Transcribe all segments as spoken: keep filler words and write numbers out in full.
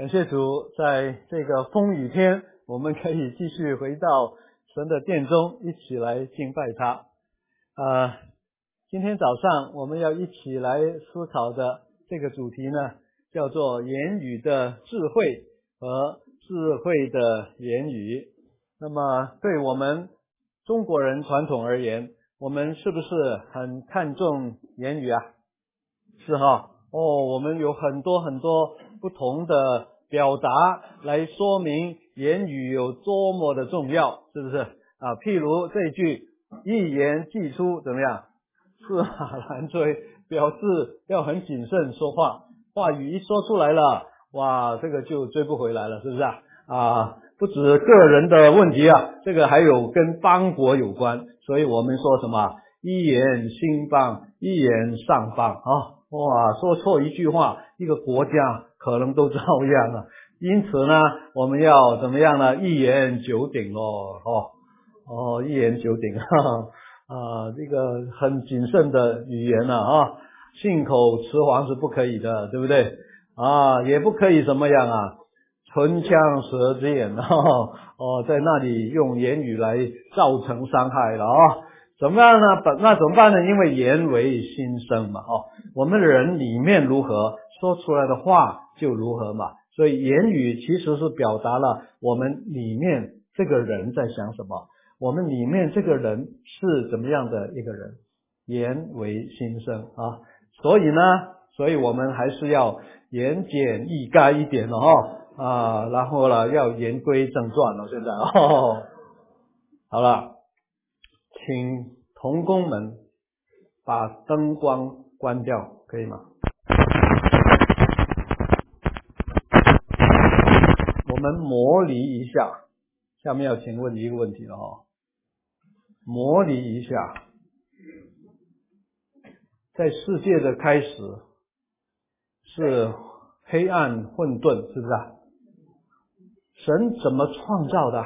感谢主，在这个风雨天，我们可以继续回到神的殿中，一起来敬拜他。呃，今天早上我们要一起来思考的这个主题呢，叫做言语的智慧和智慧的言语。那么对我们中国人传统而言，我们是不是很看重言语啊？是哈，哦，我们有很多很多不同的表达来说明言语有多么的重要，是不是啊？譬如这句一言既出怎么样？驷马难追，表示要很谨慎说话，话语一说出来了，哇，这个就追不回来了，是不是啊？啊，不止个人的问题啊，这个还有跟邦国有关，所以我们说什么一言兴邦，一言丧邦啊。哇，说错一句话，一个国家可能都照样了。因此呢，我们要怎么样呢？一言九鼎哦，哦，哦，一言九鼎，哈哈，啊，这个很谨慎的语言啊，啊，信口雌黄是不可以的，对不对？啊，也不可以怎么样啊，唇枪舌剑啊，哦，在那里用言语来造成伤害了啊。怎么样呢？那怎么办呢？因为言为心声嘛，哦，我们人里面如何，说出来的话就如何嘛。所以言语其实是表达了我们里面这个人在想什么，我们里面这个人是怎么样的一个人，言为心声啊。所以呢，所以我们还是要言简意赅一点哦，啊，然后呢要言归正传了，现在哦，好了。请同工们把灯光关掉，可以吗？我们模拟一下，下面要请问一个问题了哦，模拟一下，在世界的开始是黑暗混沌，是不是啊？神怎么创造的？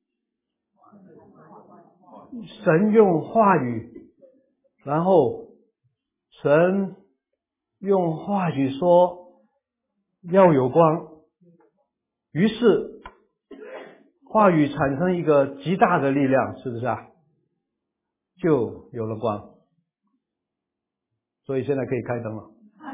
神用话语，然后神用话语说要有光，于是话语产生一个极大的力量，是不是啊？就有了光，所以现在可以开灯了。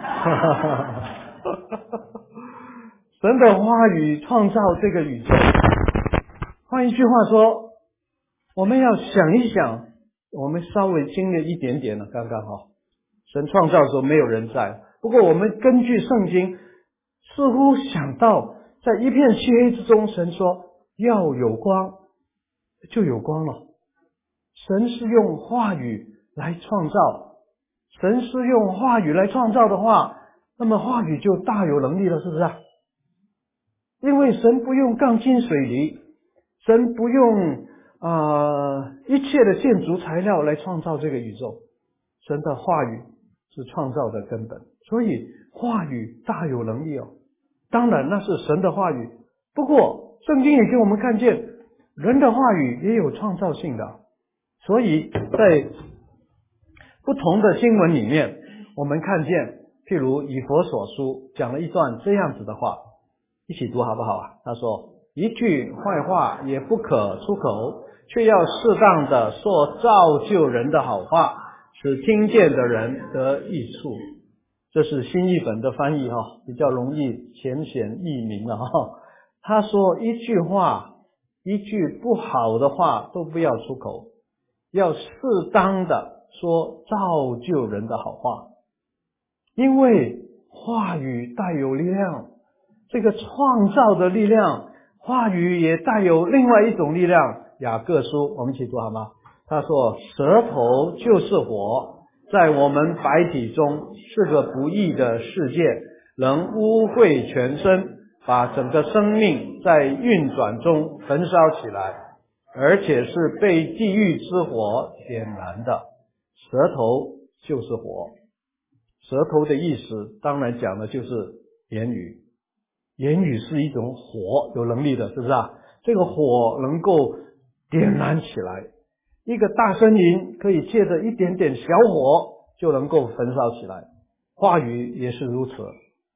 神的话语创造这个宇宙，换一句话说，我们要想一想，我们稍微经历一点点了，刚刚好。神创造的时候没有人在，不过我们根据圣经，似乎想到在一片漆黑之中，神说要有光，就有光了。神是用话语来创造，神是用话语来创造的话，那么话语就大有能力了，是不是啊？因为神不用钢筋水泥，神不用呃一切的建筑材料来创造这个宇宙，神的话语是创造的根本，所以话语大有能力哦。当然那是神的话语，不过圣经也给我们看见人的话语也有创造性的，所以在不同的经文里面，我们看见譬如以弗所书讲了一段这样子的话，一起读好不好啊？他说一句坏话也不可出口，却要适当的说造就人的好话，使听见的人得益处。这是新译本的翻译哈、哦，比较容易浅显易明了哈、哦。他说一句话，一句不好的话都不要出口，要适当的说造就人的好话，因为话语带有力量，这个创造的力量，话语也带有另外一种力量。雅各书我们一起读好吗？他说舌头就是火，在我们百体中是个不义的世界，能污秽全身，把整个生命在运转中焚烧起来，而且是被地狱之火点燃的。舌头就是火，舌头的意思当然讲的就是言语，言语是一种火，有能力的，是不是啊？这个火能够点燃起来，一个大森林可以借着一点点小火就能够焚烧起来，话语也是如此。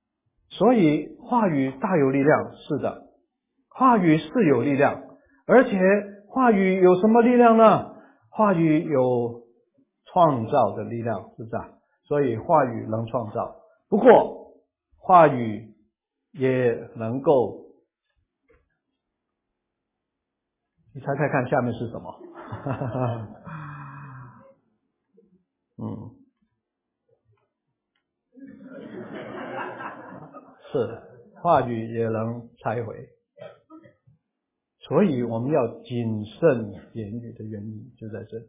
所以话语大有力量，是的，话语是有力量，而且话语有什么力量呢？话语有创造的力量，是不是啊？所以话语能创造，不过话语也能够，你猜猜看下面是什么？嗯，是，话语也能拆毁，所以我们要谨慎言语的原因就在这里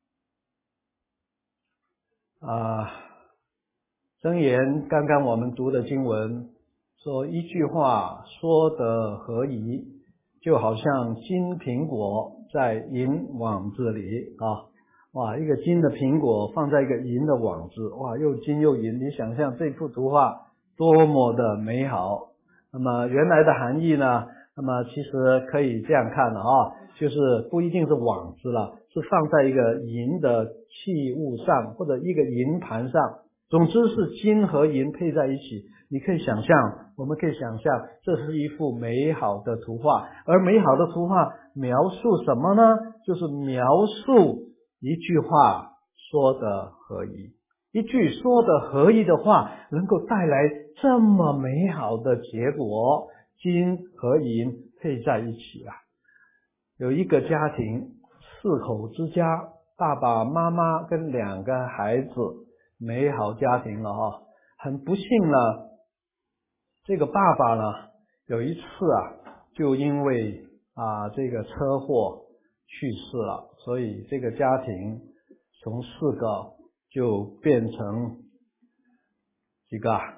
啊。箴言刚刚我们读的经文说，一句话说得合宜，就好像金苹果在银网子里啊。哇，一个金的苹果放在一个银的网子，哇，又金又银，你想象这幅图画多么的美好。那么原来的含义呢，那么其实可以这样看的啊，就是不一定是网子了，是放在一个银的器物上，或者一个银盘上，总之是金和银配在一起。你可以想象，我们可以想象，这是一幅美好的图画。而美好的图画描述什么呢？就是描述一句话说得合宜。一句说得合宜的话，能够带来这么美好的结果，金和银配在一起啊。有一个家庭，四口之家，爸爸妈妈跟两个孩子，美好家庭了哈。很不幸呢，这个爸爸呢，有一次啊，就因为啊这个车祸去世了，所以这个家庭从四个就变成几个啊？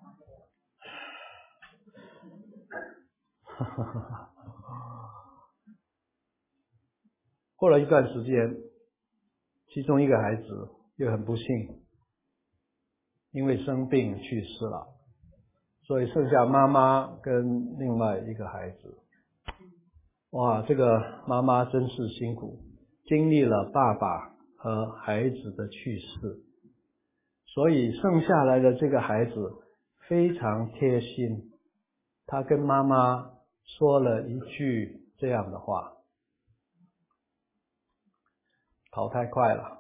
过了一段时间，其中一个孩子又很不幸，因为生病去世了，所以剩下妈妈跟另外一个孩子。哇，这个妈妈真是辛苦，经历了爸爸和孩子的去世，所以剩下来的这个孩子非常贴心，他跟妈妈说了一句这样的话：跑太快了。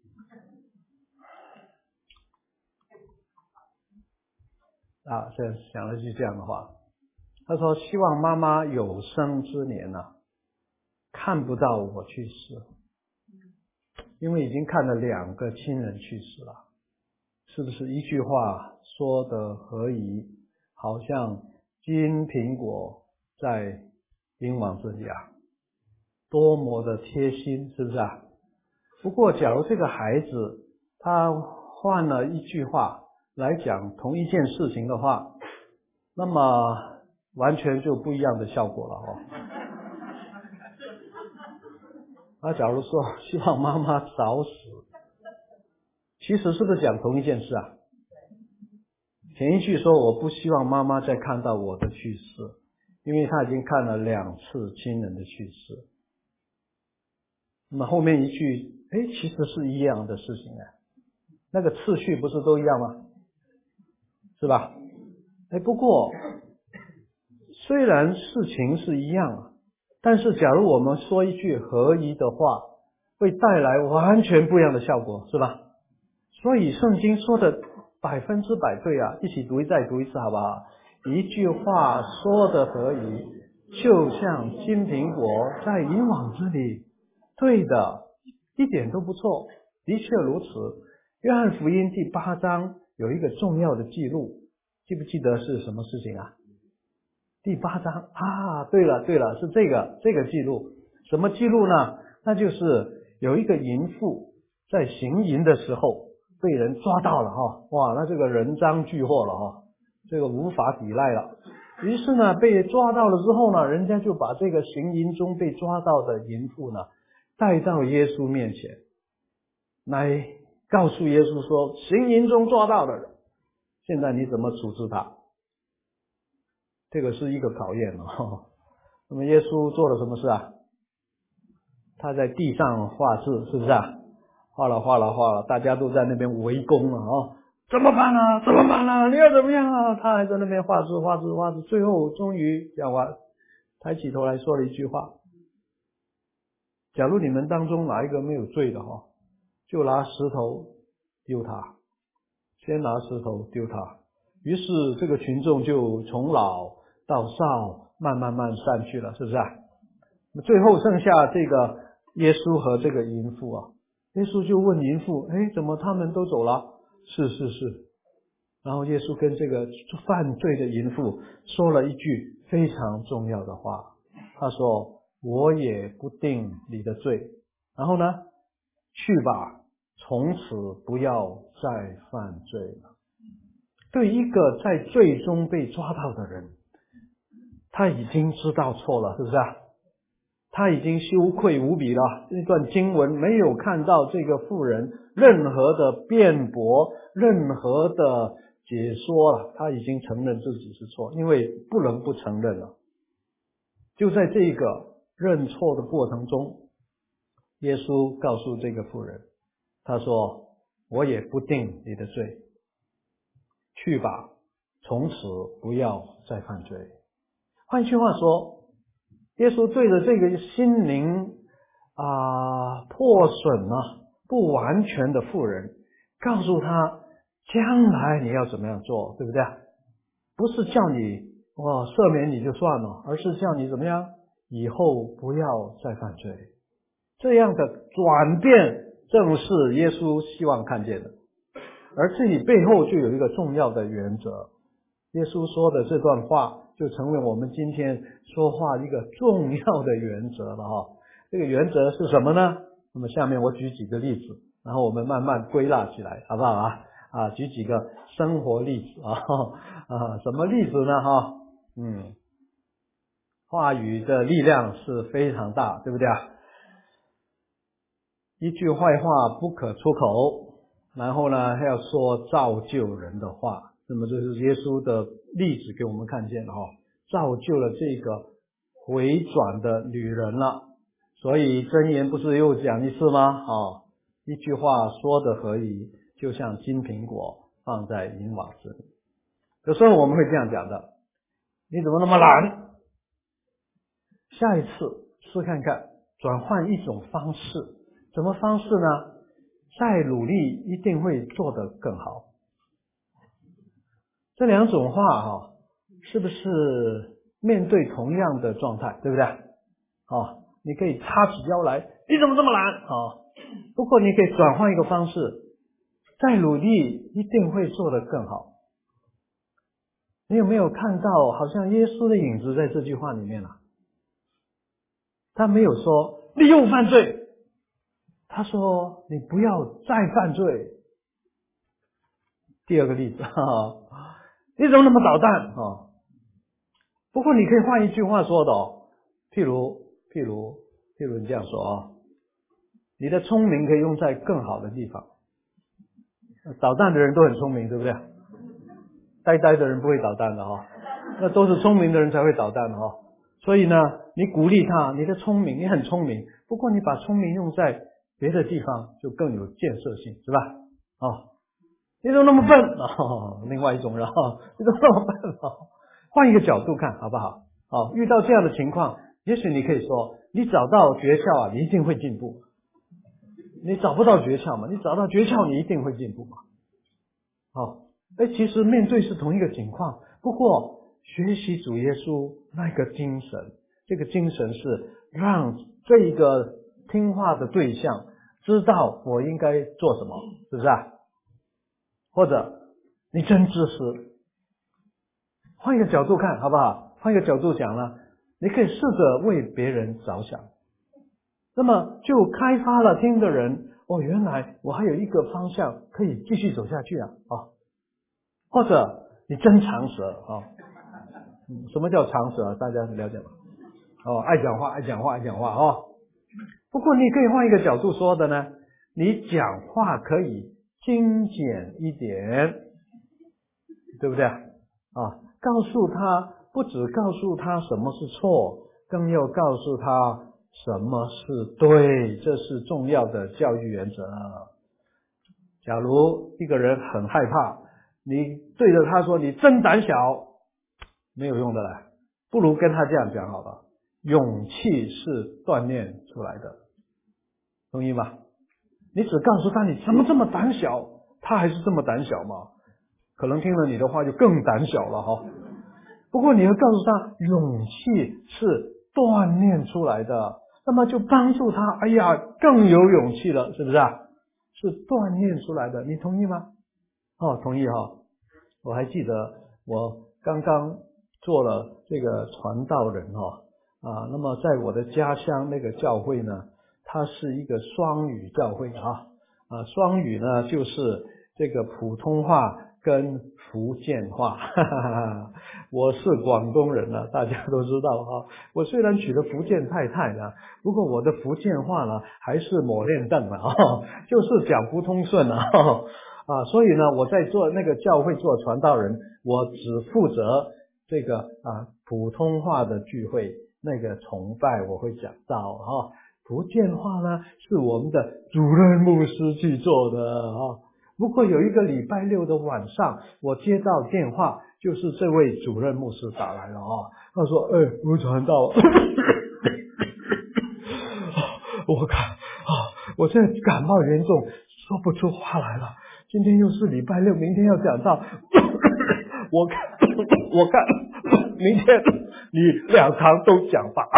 啊，这讲了句这样的话，他说希望妈妈有生之年啊，看不到我去世，因为已经看了两个亲人去世了，是不是一句话说得合宜，好像金苹果在银网子里啊，多么的贴心，是不是啊？不过假如这个孩子他换了一句话来讲同一件事情的话，那么完全就不一样的效果了哦。那假如说希望妈妈早死，其实是不是讲同一件事啊？前一句说我不希望妈妈再看到我的去世，因为他已经看了两次亲人的去世。那么后面一句，哎，其实是一样的事情啊，那个次序不是都一样吗？是吧？哎，不过虽然事情是一样啊，但是假如我们说一句合宜的话，会带来完全不一样的效果，是吧？所以圣经说的百分之百对啊，一起读一再读一次好不好？一句话说的合宜，就像金苹果在银网子里，对的，一点都不错，的确如此。约翰福音第八章有一个重要的记录，记不记得是什么事情啊？第八章啊，对了对了，是这个这个记录。什么记录呢？那就是有一个淫妇在行淫的时候被人抓到了哈，哇，那这个人赃俱获了哈，这个无法抵赖了。于是呢，被抓到了之后呢，人家就把这个行淫中被抓到的淫妇呢带到耶稣面前，来告诉耶稣说，行淫中抓到的人，现在你怎么处置他？这个是一个考验哦。那么耶稣做了什么事啊？他在地上画字，是不是啊？画了画了画了，大家都在那边围攻了哦， 怎么办啊？怎么办啊？你要怎么样啊？他还在那边画字画字画字，最后终于讲完，抬起头来说了一句话：假如你们当中哪一个没有罪的哈，就拿石头丢他，先拿石头丢他。于是这个群众就从老到少慢慢慢散去了，是不是啊？最后剩下这个耶稣和这个淫妇啊，耶稣就问淫妇：哎，怎么他们都走了？是是是。然后耶稣跟这个犯罪的淫妇说了一句非常重要的话，他说：我也不定你的罪，然后呢，去吧，从此不要再犯罪了。对一个在罪中被抓到的人，他已经知道错了，是不是啊？他已经羞愧无比了。这段经文没有看到这个妇人任何的辩驳，任何的解说了，他已经承认自己是错，因为不能不承认了。就在这个认错的过程中，耶稣告诉这个妇人，他说：我也不定你的罪，去吧，从此不要再犯罪。换句话说，耶稣对着这个心灵啊破损啊不完全的妇人，告诉他将来你要怎么样做，对不对？不是叫你哇赦免你就算了，而是叫你怎么样以后不要再犯罪。这样的转变正是耶稣希望看见的。而这里背后就有一个重要的原则，耶稣说的这段话就成为我们今天说话一个重要的原则了哈。这个原则是什么呢？那么下面我举几个例子，然后我们慢慢归纳起来，好不好啊？啊，举几个生活例子啊啊，什么例子呢？哈，嗯，话语的力量是非常大，对不对啊？一句坏话不可出口，然后呢还要说造就人的话。那么这是耶稣的例子给我们看见了哈，造就了这个回转的女人了。所以箴言不是又讲一次吗？哦，一句话说的合宜，就像金苹果放在银瓦子里。有时候我们会这样讲的，你怎么那么懒？下一次试看看，转换一种方式。什么方式呢？再努力一定会做得更好。这两种话哈，是不是面对同样的状态，对不对？哦，你可以叉起腰来，你怎么这么懒啊？不过你可以转换一个方式，再努力一定会做得更好。你有没有看到好像耶稣的影子在这句话里面啊？他没有说你又犯罪，他说你不要再犯罪。第二个例子哈，你怎么那么捣蛋啊？不过你可以换一句话说的哦，譬如譬如譬如你这样说啊，你的聪明可以用在更好的地方。捣蛋的人都很聪明，对不对？呆呆的人不会捣蛋的哈，那都是聪明的人才会捣蛋的哈。所以呢，你鼓励他，你的聪明，你很聪明，不过你把聪明用在别的地方就更有建设性，是吧？哦，你怎么那么笨？哦，另外一种人哈，你怎么那么笨？哦，换一个角度看好不好？哦，遇到这样的情况，也许你可以说，你找到诀窍啊，你一定会进步。你找不到诀窍嘛？你找到诀窍，你一定会进步嘛？好，哎，其实面对是同一个情况，不过学习主耶稣那个精神，这个精神是让这一个听话的对象知道我应该做什么，是不是啊？或者你真自私，换一个角度看好不好？换一个角度讲呢，你可以试着为别人着想，那么就开发了听的人，哦，原来我还有一个方向可以继续走下去啊！哦，或者你真长舌啊、哦嗯，什么叫长舌啊？大家了解吗？哦，爱讲话，爱讲话，爱讲话哦。不过你可以换一个角度说的呢，你讲话可以精简一点，对不对啊？告诉他，不只告诉他什么是错，更要告诉他什么是对，这是重要的教育原则。假如一个人很害怕你对着他说你真胆小，没有用的啦，不如跟他这样讲好了，勇气是锻炼出来的，同意吗？你只告诉他你怎么这么胆小，他还是这么胆小吗？可能听了你的话就更胆小了哈。不过你要告诉他勇气是锻炼出来的，那么就帮助他哎呀更有勇气了，是不是啊？是锻炼出来的，你同意吗？哦，同意哈。我还记得我刚刚做了这个传道人哈啊，那么在我的家乡那个教会呢，它是一个双语教会啊啊，双语呢就是这个普通话跟福建话，哈哈哈，我是广东人呢，大家都知道哈。我虽然娶了福建太太呢，不过我的福建话呢还是磨练凳了啊，就是讲不通顺啊。啊，所以呢，我在做那个教会做传道人，我只负责这个啊普通话的聚会，那个崇拜我会讲到哈。福建话呢是我们的主任牧师去做的啊。不过有一个礼拜六的晚上，我接到电话，就是这位主任牧师打来了啊，他说：“哎，吴传道，我看啊，我现在感冒严重，说不出话来了。今天又是礼拜六，明天要讲到，我看我看明天你两场都讲吧。”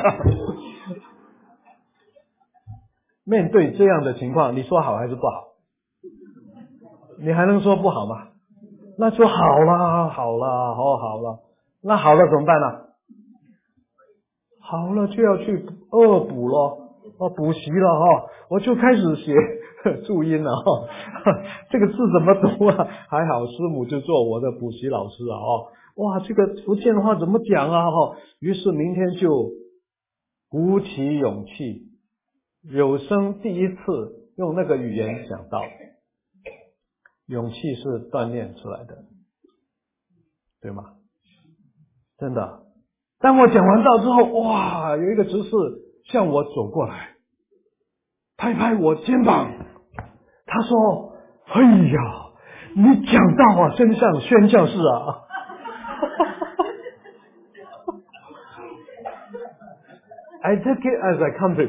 面对这样的情况，你说好还是不好？你还能说不好吗？那就好了，好了，哦，好了，那好了怎么办呢？好了就要去恶补咯，哦，补习了哈，我就开始写注音了哈，这个字怎么读啊？还好师母就做我的补习老师啊，哦，哇，这个福建话怎么讲啊？哈，于是明天就鼓起勇气，有生第一次用那个语言讲道。勇气是锻炼出来的，对吗？真的。当我讲完道之后，哇，有一个执事向我走过来，拍拍我肩膀，他说：“哎呀，你讲道啊，真像宣教士啊。”I take it as a compliment 。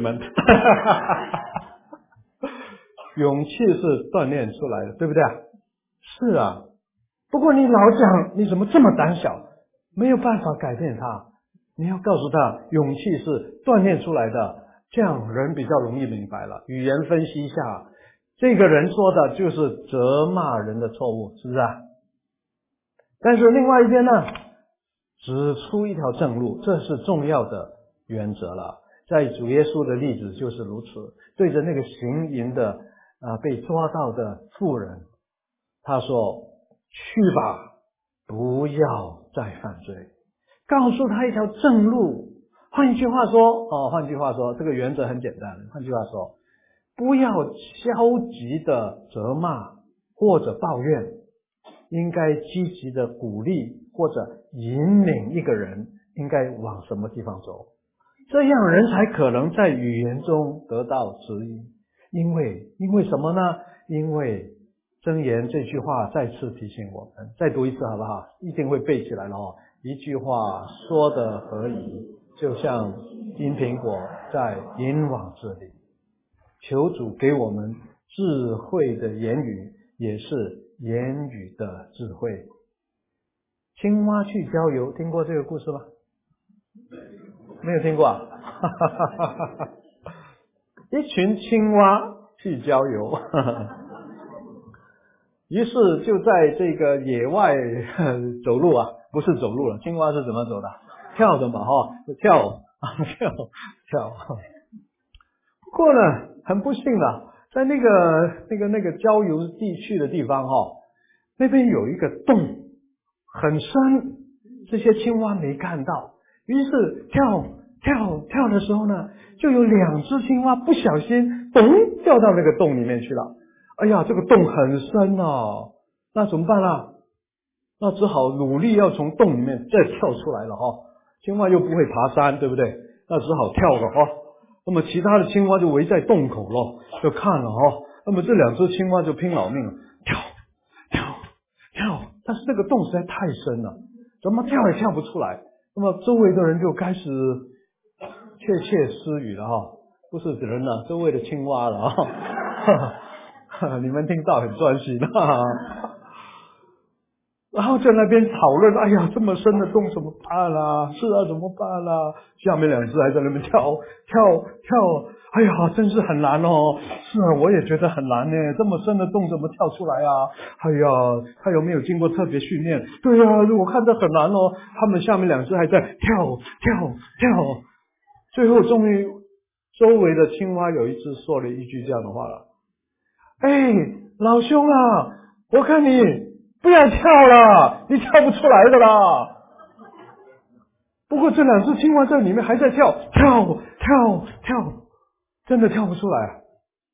勇气是锻炼出来的，对不对啊？是啊。不过你老讲你怎么这么胆小，没有办法改变他。你要告诉他，勇气是锻炼出来的，这样人比较容易明白了。语言分析一下，这个人说的就是责骂人的错误，是不是啊？但是另外一边呢，指出一条正路，这是重要的原则了。在主耶稣的例子就是如此，对着那个行淫的啊被抓到的妇人，他说：“去吧，不要再犯罪。”告诉他一条正路。换句话说，哦，换句话说，这个原则很简单。换句话说，不要消极的责骂或者抱怨，应该积极的鼓励或者引领一个人应该往什么地方走，这样人才可能在语言中得到指引。因为因为什么呢？因为箴言这句话再次提醒我们，再读一次好不好？一定会背起来了哦。一句话说得合宜，就像金苹果在银网子里。求主给我们智慧的言语，也是言语的智慧。青蛙去郊游，听过这个故事吗？没有听过啊？一群青蛙去郊游，于是就在这个野外走路啊，不是走路了，青蛙是怎么走的？跳的嘛，哈，跳跳跳。不过呢，很不幸的，在那个那个那个郊游地区的地方哈，那边有一个洞，很深，这些青蛙没看到，于是跳跳跳的时候呢，就有两只青蛙不小心咚掉到那个洞里面去了。哎呀，这个洞很深哦，那怎么办啊？那只好努力要从洞里面再跳出来了哈。青蛙又不会爬山，对不对？那只好跳了哈。那么其他的青蛙就围在洞口咯，就看了哈。那么这两只青蛙就拼老命了，跳跳跳但是这个洞实在太深了，怎么跳也跳不出来。那么周围的人就开始窃窃私语了哈，不是人了，周围的青蛙了哈，你们听到很专心哈。然后在那边讨论，哎呀，这么深的洞怎么办啦？是啊，怎么办啦？下面两只还在那边跳跳跳，哎呀，真是很难哦。是啊，我也觉得很难呢，这么深的洞怎么跳出来啊？哎呀，他有没有经过特别训练？对呀、啊，我看着很难哦。他们下面两只还在跳跳跳，最后终于周围的青蛙有一只说了一句这样的话了：哎，老兄啊，我看你不要跳了，你跳不出来的啦。不过这两只青蛙在里面还在跳跳跳跳，真的跳不出来。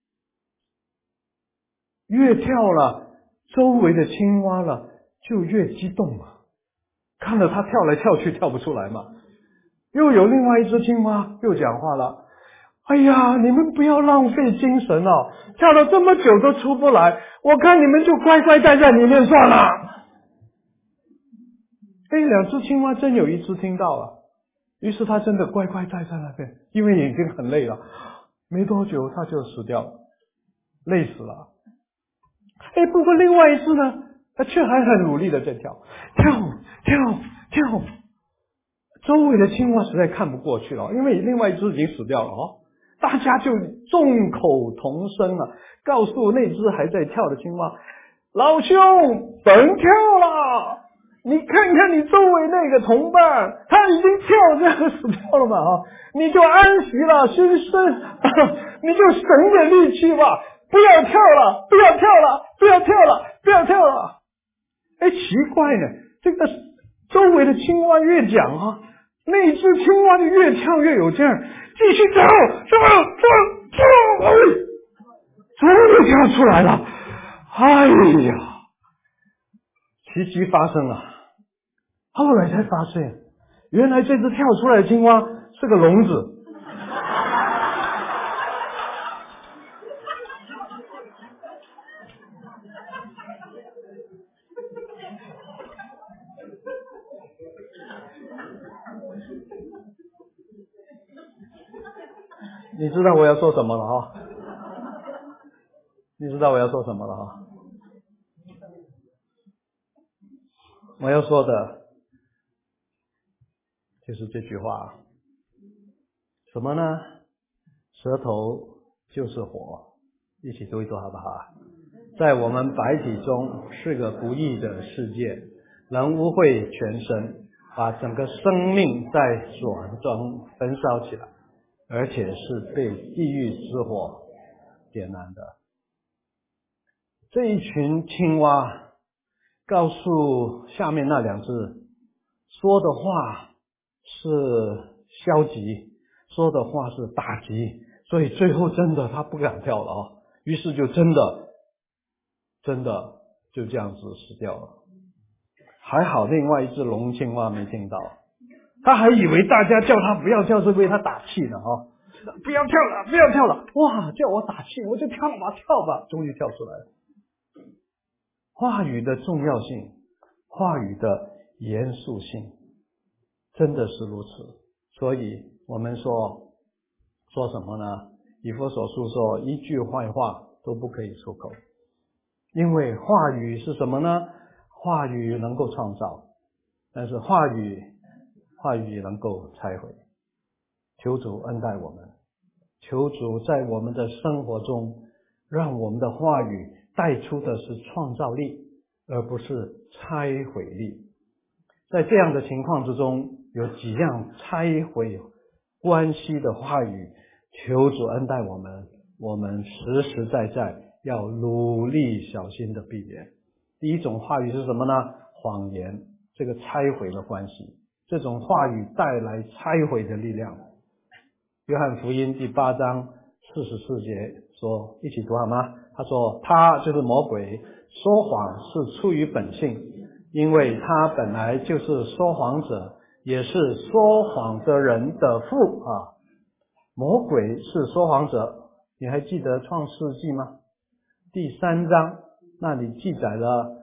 越跳了，周围的青蛙了就越激动了，看着它跳来跳去跳不出来嘛。又有另外一只青蛙又讲话了：哎呀，你们不要浪费精神哦，跳了这么久都出不来，我看你们就乖乖待在里面算了。哎，两只青蛙真有一只听到了，于是他真的乖乖待在那边，因为眼睛很累了，没多久他就死掉了，累死了。哎，不过另外一只呢，他却还很努力的在跳跳跳跳。周围的青蛙实在看不过去了，因为另外一只已经死掉了哦。大家就众口同声了，告诉那只还在跳的青蛙：老兄，甭跳了，你看看你周围那个同伴，他已经跳这样死掉了嘛啊，你就安息了，先生，你就省点力气吧，不要跳了，不要跳了，不要跳了，不要跳了。哎，奇怪呢，这个周围的青蛙越讲啊，那只青蛙就越跳越有劲儿，继续跳，跳跳跳，终于跳出来了。哎呀，奇迹发生了。后来才发现，原来这只跳出来的青蛙是个聋子。你知道我要说什么了哈？你知道我要说什么了哈？我要说的就是这句话，什么呢？舌头就是火，一起读一读好不好？在我们白体中是个不义的世界，能污秽全身，把整个生命在火中焚烧起来，而且是被地狱之火点燃的。这一群青蛙告诉下面那两只，说的话是消极，说的话是打击，所以最后真的他不敢跳了啊，于是就真的真的就这样子死掉了。还好另外一只龙青蛙没听到，他还以为大家叫他不要跳是为他打气呢啊，不要跳了，不要跳了，哇，叫我打气，我就跳吧跳吧，终于跳出来了。话语的重要性，话语的严肃性，真的是如此。所以我们说说什么呢？以弗所书说，一句坏话都不可以出口，因为话语是什么呢？话语能够创造，但是话语话语能够拆毁。求主恩待我们，求主在我们的生活中，让我们的话语带出的是创造力，而不是拆毁力。在这样的情况之中，有几样拆毁关系的话语，求主恩待我们，我们实实在在要努力小心的避免。第一种话语是什么呢？谎言，这个拆毁了关系，这种话语带来拆毁的力量。约翰福音第八章四十四节说，一起读好吗？他说，他就是魔鬼，说谎是出于本性，因为他本来就是说谎者，也是说谎的人的父啊。魔鬼是说谎者，你还记得创世纪吗？第三章那里记载了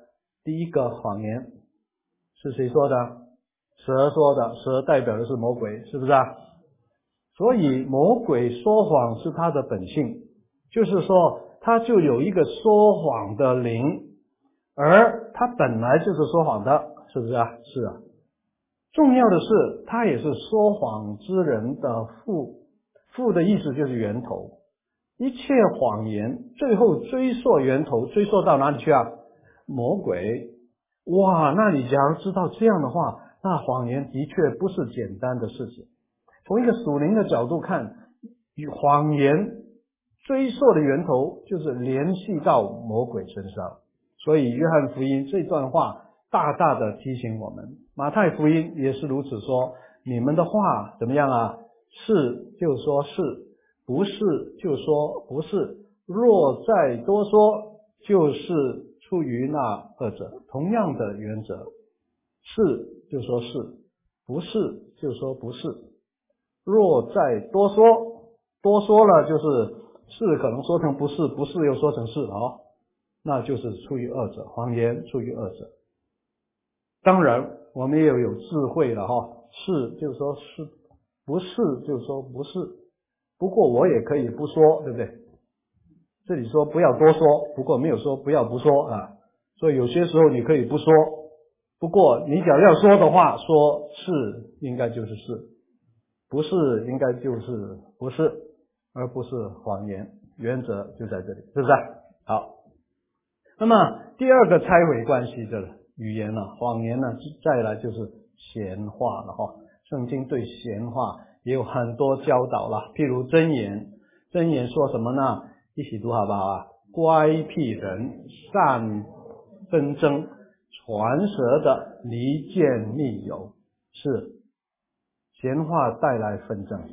第一个谎言是谁说的？蛇说的，蛇代表的是魔鬼，是不是啊？所以魔鬼说谎是他的本性，就是说他就有一个说谎的灵，而他本来就是说谎的，是不是啊？是啊。重要的是他也是说谎之人的父，父的意思就是源头，一切谎言最后追溯源头，追溯到哪里去啊？魔鬼。哇，那你假如知道这样的话，那谎言的确不是简单的事情。从一个属灵的角度看，谎言追溯的源头就是联系到魔鬼身上。所以约翰福音这段话大大的提醒我们，马太福音也是如此说，你们的话怎么样啊？是就说是，不是就说不是，若再多说，就是出于那二者。同样的原则，是就说是，不是就说不是。若再多说，多说了就是是可能说成不是，不是又说成是哦，那就是出于二者，谎言出于二者。当然我们也有有智慧了哈，是就说是，不是就说不是。不过我也可以不说，对不对？这里说不要多说，不过没有说不要不说啊。所以有些时候你可以不说，不过你假如要说的话，说是应该就是是，不是应该就是不是，而不是谎言。原则就在这里，是不是？好，那么第二个拆毁关系的语言呢，谎言呢，再来就是闲话了哈。圣经对闲话也有很多教导了，譬如箴言，箴言说什么呢？一起读好不好啊？乖僻人善纷争，传舌的离间密友。是，闲话带来纷争，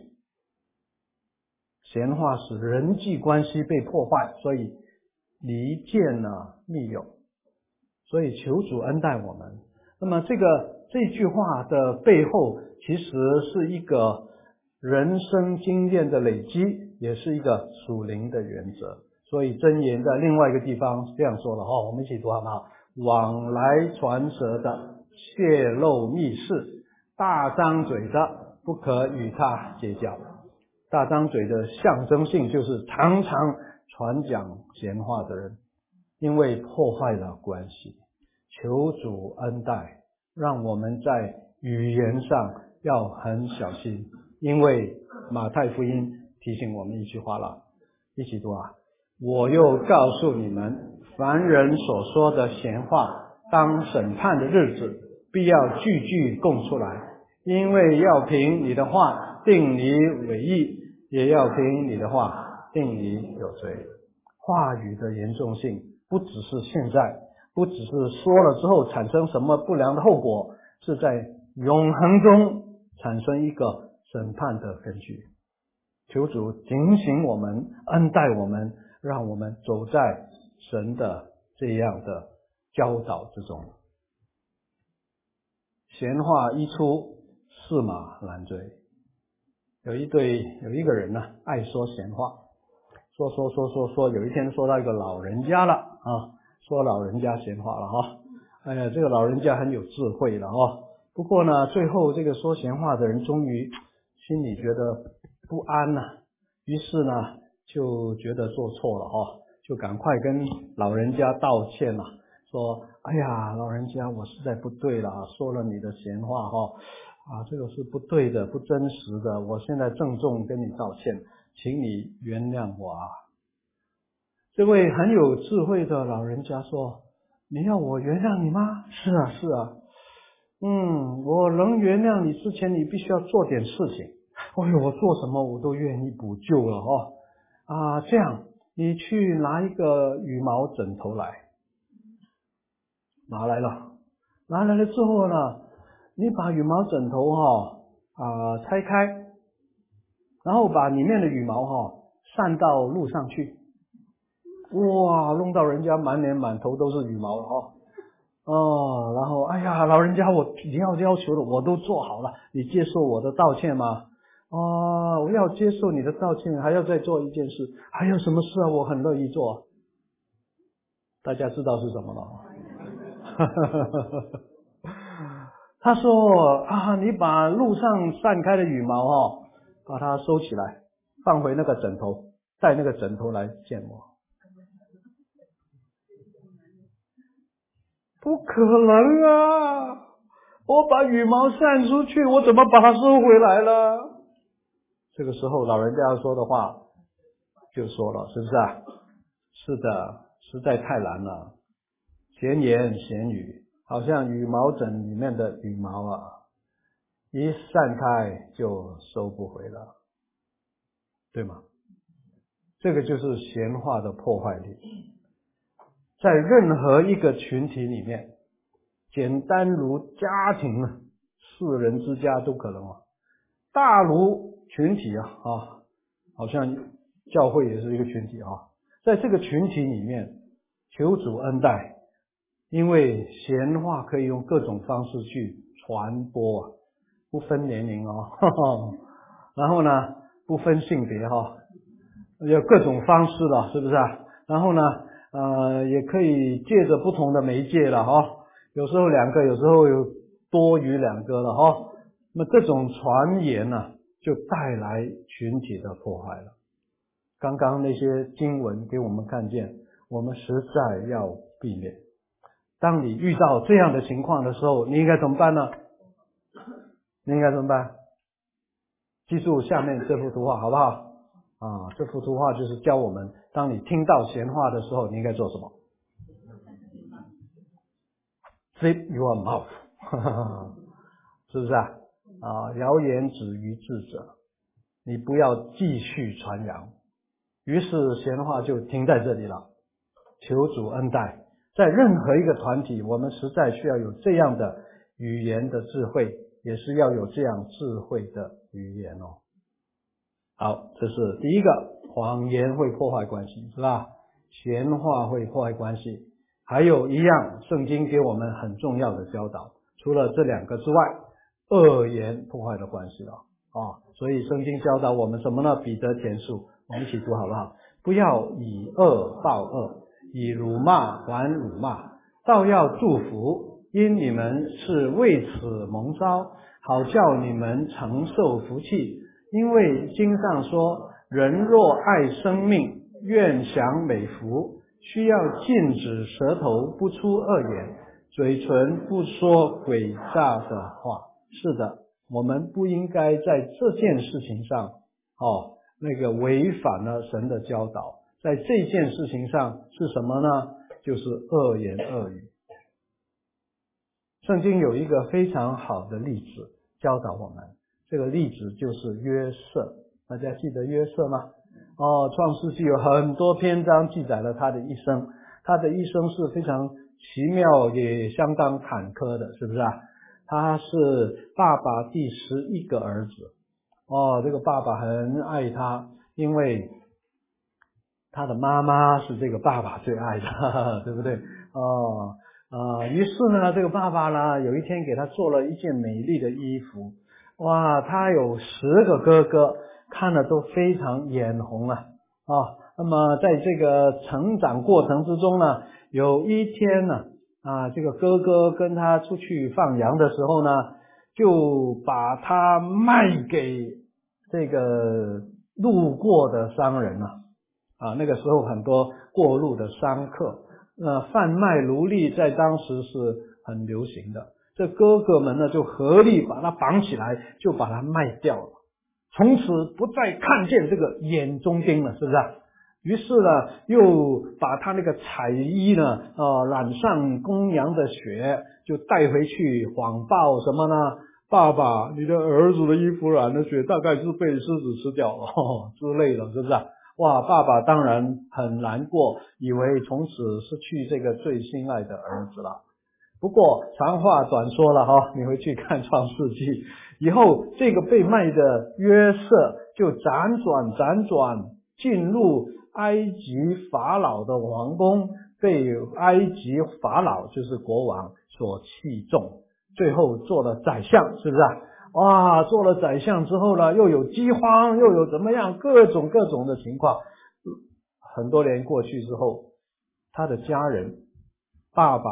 闲话使人际关系被破坏，所以离间了密友。所以求主恩待我们。那么这个这句话的背后其实是一个人生经验的累积，也是一个属灵的原则。所以箴言在另外一个地方这样说了哦，我们一起读好不好？往来传舌的泄露密事，大张嘴的不可与他结交。大张嘴的象征性就是常常传讲闲话的人，因为破坏了关系。求主恩待，让我们在语言上要很小心，因为马太福音提醒我们一句话了，一起读啊！我又告诉你们，凡人所说的闲话，当审判的日子，必要句句供出来，因为要凭你的话定你违义，也要凭你的话定你有罪。话语的严重性不只是现在，不只是说了之后产生什么不良的后果，是在永恒中产生一个审判的根据。求主警醒我们，恩待我们，让我们走在神的这样的教导之中。闲话一出，驷马难追。有一对有一个人呢，爱说闲话，说说说说说，有一天说到一个老人家了啊，说老人家闲话了哈。哎呀，这个老人家很有智慧了哦。不过呢，最后这个说闲话的人终于心里觉得不安了，于是呢就觉得做错了哦，就赶快跟老人家道歉了，说哎呀，老人家我实在不对了，说了你的闲话哈，啊这个是不对的，不真实的，我现在郑重跟你道歉，请你原谅我啊。这位很有智慧的老人家说，你要我原谅你吗？是啊是啊，嗯，我能原谅你之前，你必须要做点事情。哎呦，我做什么我都愿意补救了哦。啊，这样你去拿一个羽毛枕头来，拿来了，拿来了之后呢，你把羽毛枕头哈啊拆开，然后把里面的羽毛哈散到路上去。哇，弄到人家满脸满头都是羽毛了哦。哦，然后哎呀，老人家，我你要要求的我都做好了，你接受我的道歉吗？哦，我要接受你的道歉，还要再做一件事，还有什么事啊？我很乐意做。大家知道是什么了？ 他说啊，你把路上散开的羽毛哦，把它收起来，放回那个枕头，带那个枕头来见我。不可能啊！我把羽毛散出去，我怎么把它收回来了？这个时候老人家说的话就说了，是不是啊？是的，实在太难了。闲言闲语，好像羽毛枕里面的羽毛啊，一散开就收不回了，对吗？这个就是闲话的破坏力。在任何一个群体里面，简单如家庭啊，四人之家都可能啊，大如群体啊啊，好像教会也是一个群体啊。在这个群体里面，求主恩待，因为闲话可以用各种方式去传播啊，不分年龄哦，呵呵，然后呢，不分性别哈，有各种方式了，是不是啊？然后呢，呃，也可以借着不同的媒介了哈，有时候两个，有时候有多于两个了哈。那么这种传言呢、啊，就带来群体的破坏了。刚刚那些经文给我们看见，我们实在要避免。当你遇到这样的情况的时候，你应该怎么办呢？你应该怎么办？记住下面这幅图画好不好？啊，这幅图画就是教我们，当你听到闲话的时候，你应该做什么？ Zip your mouth 是不是啊？啊，谣言止于智者，你不要继续传扬。于是闲话就停在这里了。求主恩待，在任何一个团体，我们实在需要有这样的语言的智慧，也是要有这样智慧的语言哦。好，这是第一个，谎言会破坏关系，是吧？闲话会破坏关系。还有一样，圣经给我们很重要的教导，除了这两个之外，恶言破坏了关系了啊。所以圣经教导我们什么呢？彼得前书，我们一起读好不好？不要以恶报恶，以辱骂还辱骂，倒要祝福，因你们是为此蒙召，好叫你们承受福气。因为经上说，人若爱生命，愿享美福，需要禁止舌头不出恶言，嘴唇不说诡诈的话。是的，我们不应该在这件事情上哦，那个违反了神的教导。在这件事情上是什么呢？就是恶言恶语。圣经有一个非常好的例子教导我们，这个例子就是约瑟。大家记得约瑟吗？哦，创世纪有很多篇章记载了他的一生，他的一生是非常奇妙也相当坎坷的，是不是啊？他是爸爸第十一个儿子，哦，这个爸爸很爱他，因为他的妈妈是这个爸爸最爱的，呵呵，对不对？哦，呃，于是呢，这个爸爸呢，有一天给他做了一件美丽的衣服，哇，他有十个哥哥，看了都非常眼红啊，啊，那么在这个成长过程之中呢，有一天呢，啊，这个哥哥跟他出去放羊的时候呢，就把他卖给这个路过的商人啊。啊，那个时候很多过路的商客，呃，贩卖奴隶在当时是很流行的。这哥哥们呢，就合力把他绑起来，就把他卖掉了。从此不再看见这个眼中钉了，是不是啊？于是呢，又把他那个彩衣呢，呃，染上公羊的血，就带回去谎报什么呢？爸爸，你的儿子的衣服染了血，大概是被狮子吃掉了、哦、之类的，是不是啊？哇，爸爸当然很难过，以为从此失去这个最心爱的儿子了。不过长话短说了哈，你回去看创世纪，以后这个被卖的约瑟就辗转辗转进入埃及法老的王宫，被埃及法老就是国王所器重，最后做了宰相，是不是啊？哇，做了宰相之后呢，又有饥荒，又有怎么样，各种各种的情况。很多年过去之后，他的家人，爸爸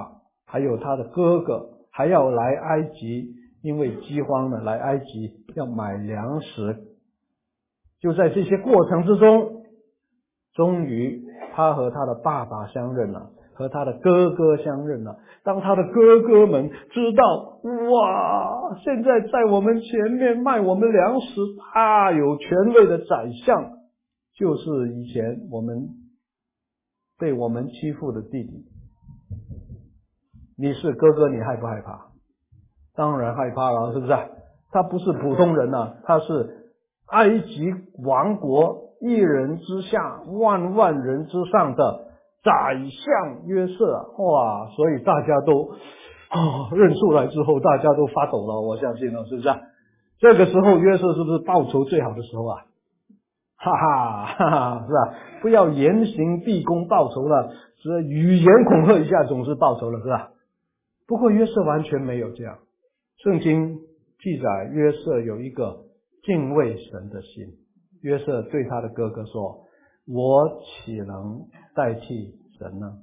还有他的哥哥还要来埃及，因为饥荒呢，来埃及要买粮食。就在这些过程之中，终于他和他的爸爸相认了，和他的哥哥相认了。当他的哥哥们知道，哇，现在在我们前面卖我们粮食大有权位的宰相，就是以前我们被我们欺负的弟弟。你是哥哥，你害不害怕？当然害怕了，是不是？他不是普通人啊，他是埃及王国一人之下万万人之上的宰相约瑟。哇，所以大家都哦认出来之后，大家都发抖了，我相信了，是不是？这个时候约瑟是不是报仇最好的时候啊？哈哈哈哈，是吧？不要严刑逼供报仇了，只语言恐吓一下总是报仇了，是吧？不过约瑟完全没有这样。圣经记载约瑟有一个敬畏神的心。约瑟对他的哥哥说，我岂能代替神呢？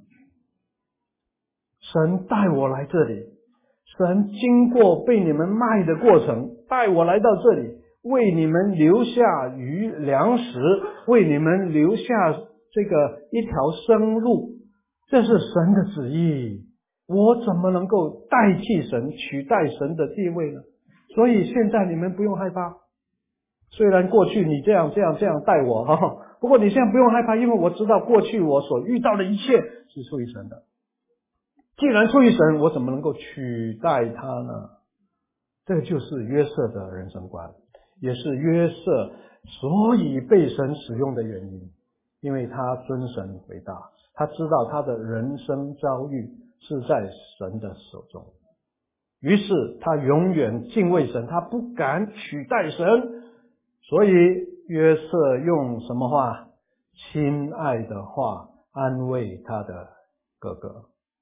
神带我来这里，神经过被你们卖的过程，带我来到这里，为你们留下余粮食，为你们留下这个一条生路，这是神的旨意。我怎么能够代替神，取代神的地位呢？所以现在你们不用害怕，虽然过去你这样这样这样待我，哦，不过你现在不用害怕，因为我知道过去我所遇到的一切是出于神的。既然出于神，我怎么能够取代他呢？这个就是约瑟的人生观，也是约瑟所以被神使用的原因，因为他尊神为大，他知道他的人生遭遇是在神的手中，于是他永远敬畏神，他不敢取代神。所以约瑟用什么话？亲爱的话安慰他的哥哥。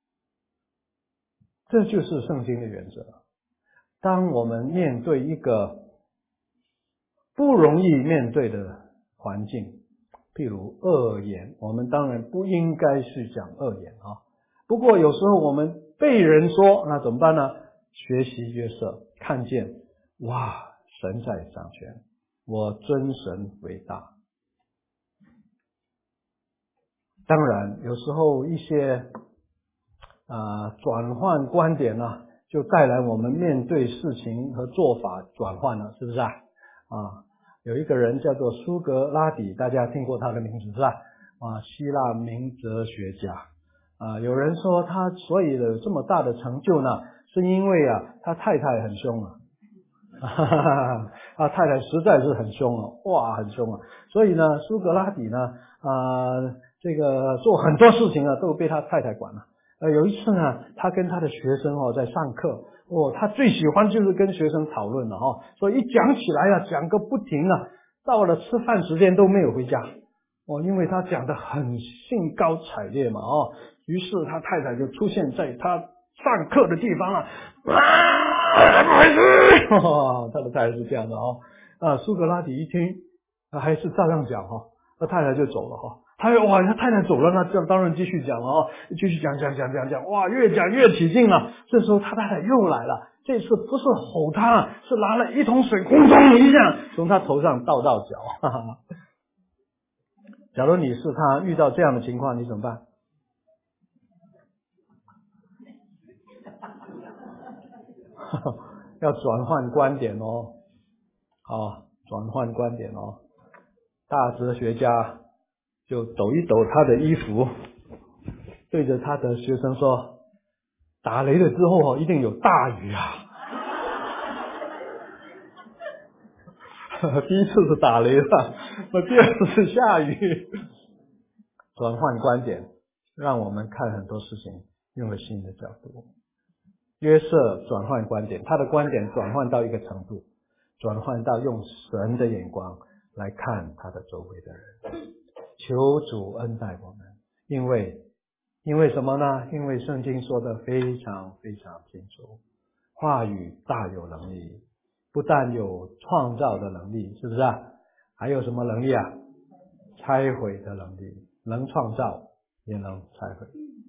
这就是圣经的原则。当我们面对一个不容易面对的环境，譬如恶言，我们当然不应该去讲恶言啊。不过有时候我们被人说，那怎么办呢？学习约瑟，看见哇，神在掌权，我尊神为大。当然有时候一些啊、呃、转换观点呢、啊，就带来我们面对事情和做法转换了，是不是啊？啊，有一个人叫做苏格拉底，大家听过他的名字是吧？啊，希腊名哲学家啊，有人说他所以有这么大的成就呢，是因为啊他太太很凶啊，哈哈哈，他太太实在是很凶哦，哇，很凶啊，所以呢，苏格拉底呢啊、呃，这个做很多事情啊都被他太太管了。呃，有一次呢，他跟他的学生哦在上课，哦，他最喜欢就是跟学生讨论了哦，所以一讲起来啊，讲个不停啊，到了吃饭时间都没有回家哦，因为他讲得很兴高采烈嘛哦，于是他太太就出现在他上课的地方了，啊，不好意思，哦，他的太太是这样的哦，啊，苏格拉底一听，啊，还是照样讲哈、哦，那太太就走了哈、哦。他哇，他太太走了，那这样当然继续讲了哦，继续讲讲讲讲讲，哇，越讲越起劲了。这时候他太太又来了，这次不是吼他，是拿了一桶水，轰咚一下从他头上倒到脚。哈哈，假如你是他，遇到这样的情况，你怎么办？要转换观点哦，好，转换观点哦。大哲学家就抖一抖他的衣服，对着他的学生说，打雷了之后哦，一定有大雨啊。第一次是打雷了，那第二次是下雨。转换观点，让我们看很多事情用了新的角度。约瑟转换观点，他的观点转换到一个程度，转换到用神的眼光来看他的周围的人。求主恩待我们，因为因为什么呢？因为圣经说的非常非常清楚，话语大有能力，不但有创造的能力，是不是啊？还有什么能力啊？拆毁的能力，能创造也能拆毁。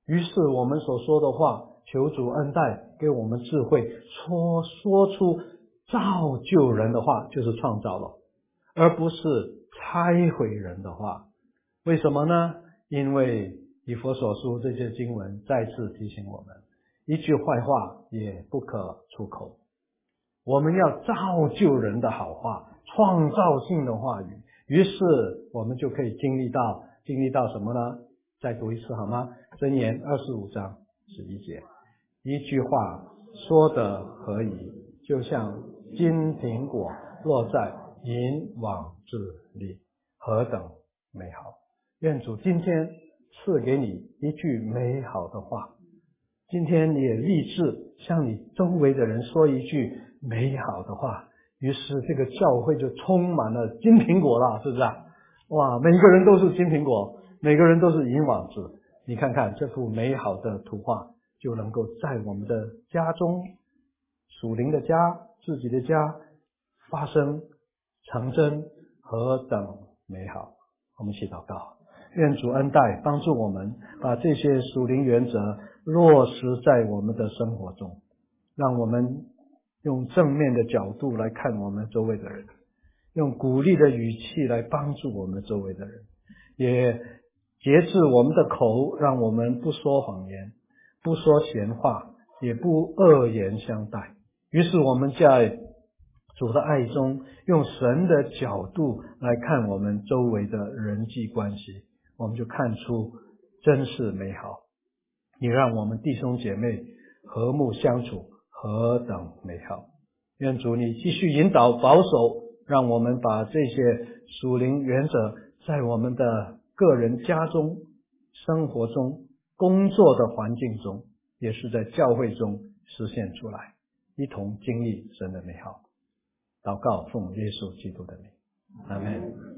于是我们所说的话，求主恩待，给我们智慧，说说出造就人的话，就是创造了，而不是拆毁人的话。为什么呢？因为以弗所书这些经文再次提醒我们，一句坏话也不可出口。我们要造就人的好话，创造性的话语，于是我们就可以经历到经历到什么呢？再读一次好吗？箴言二十五章十一节，一句话说得合宜，就像金苹果落在银网子里，何等美好。愿主今天赐给你一句美好的话，今天你也立志向你周围的人说一句美好的话，于是这个教会就充满了金苹果了，是不是啊？哇，每个人都是金苹果，每个人都是银网子。你看看这幅美好的图画，就能够在我们的家中，属灵的家，自己的家发生成真，何等美好。我们一起祷告，愿主恩待帮助我们把这些属灵原则落实在我们的生活中，让我们用正面的角度来看我们周围的人，用鼓励的语气来帮助我们周围的人，也节制我们的口，让我们不说谎言，不说闲话，也不恶言相待。于是我们在主的爱中，用神的角度来看我们周围的人际关系，我们就看出真是美好。你让我们弟兄姐妹和睦相处，何等美好。愿主你继续引导保守，让我们把这些属灵原则在我们的个人家中、生活中、工作的环境中，也是在教会中实现出来，一同经历神的美好。祷告奉耶稣基督的名，阿们。